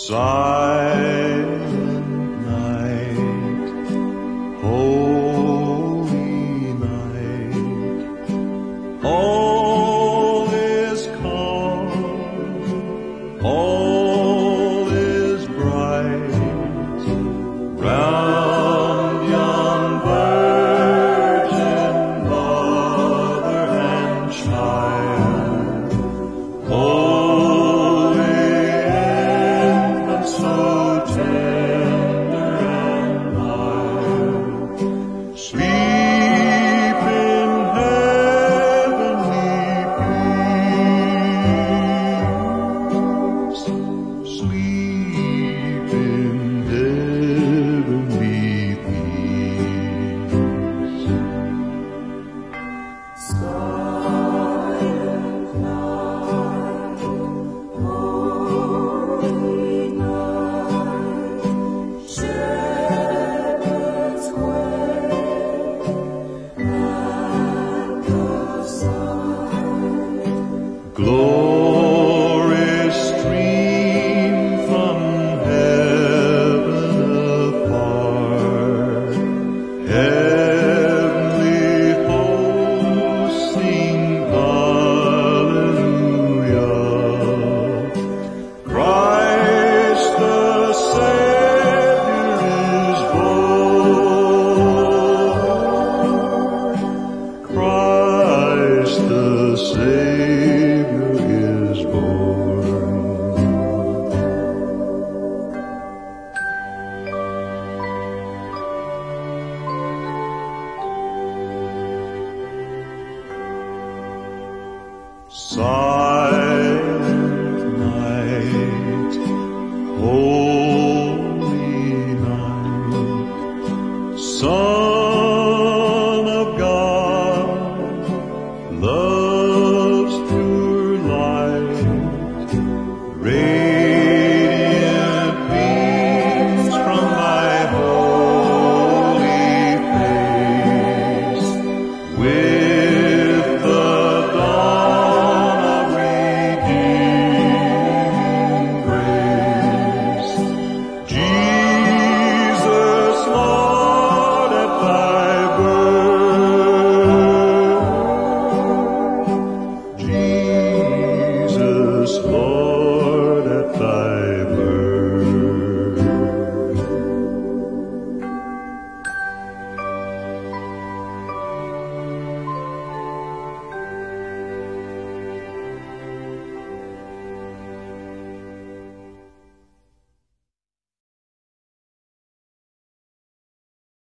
Silent night, holy night, all is calm, all is bright, round yon virgin mother and child, holy infant, so tender and mild, sleep in heavenly peace, sleep in heavenly peace. Silent night, holy night, shepherds wait at the side. Glory stream from heaven apart, heavenly hosts sing hallelujah. Christ the Savior is born. Christ the Savior is born. Silent night, holy night,